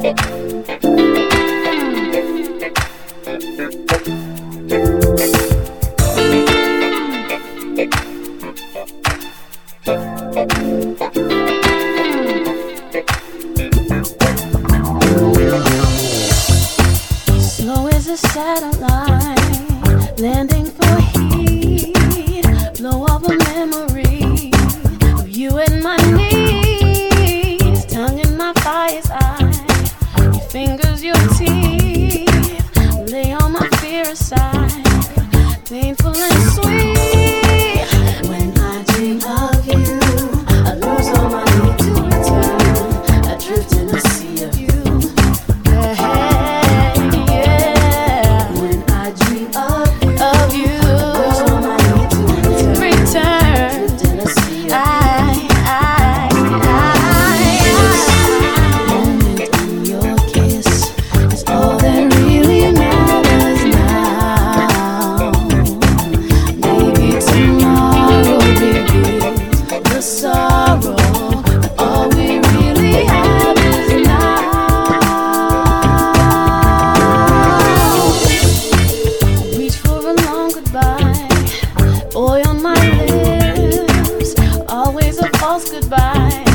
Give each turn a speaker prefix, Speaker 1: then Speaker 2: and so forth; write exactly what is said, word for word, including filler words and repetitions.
Speaker 1: Slow as a satellite, landing for heat, blow up a memory of you and my knees, tongue in my fire's eye, your fingers, your teeth, lay all my fear aside, painful and sweet. When I dream of you, I lose all my need to return, I drift in a sea of you. Boy on my lips, always a false goodbye.